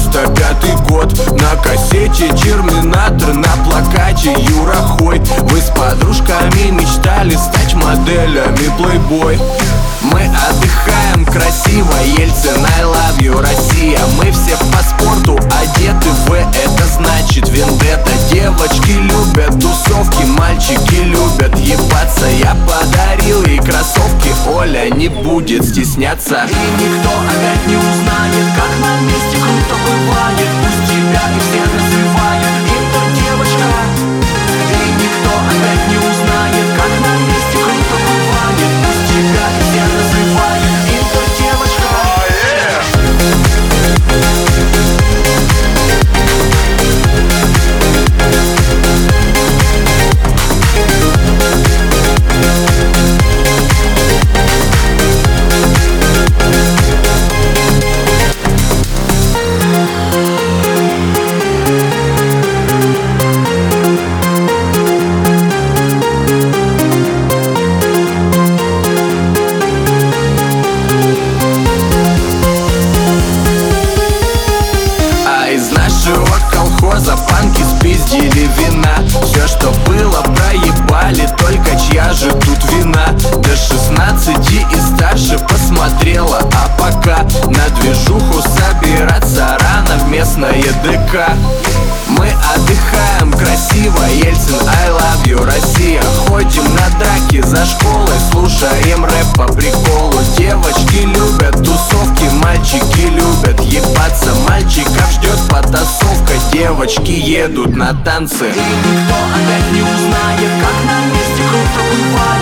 95-й год. На кассете Терминатор, на плакате Юра Хой. Вы с подружками мечтали стать моделями Playboy. Мы отдыхаем красиво, Ельцин, I love you, Россия. Мы все по спорту одеты в это значит вендетта. Девочки любят тусовки, мальчики любят ебаться. Я подарил ей кроссовки, Оля не будет стесняться. И никто опять не узнает, как на месте круто бывает. Пусть тебя и все называют интердевочка. И никто опять не узнает, как на месте круто бывает. Пусть тебя и все называют интердевочка. Колхоза панки спиздили вина. Все, что было, проебали, только чья же тут вина? До 16 и старше посмотрела, а пока на движуху собираться рано в местное ДК. Мы отдыхаем красиво, Ельцин, I love you, Россия. Ходим на драки за школой, слушаем рэп по приколу. Девочки любят тусовки, мальчики любят ебаться. Мальчиков ждет потасовка, девочки едут на танцы. И никто опять не узнает, как на месте круто бывает.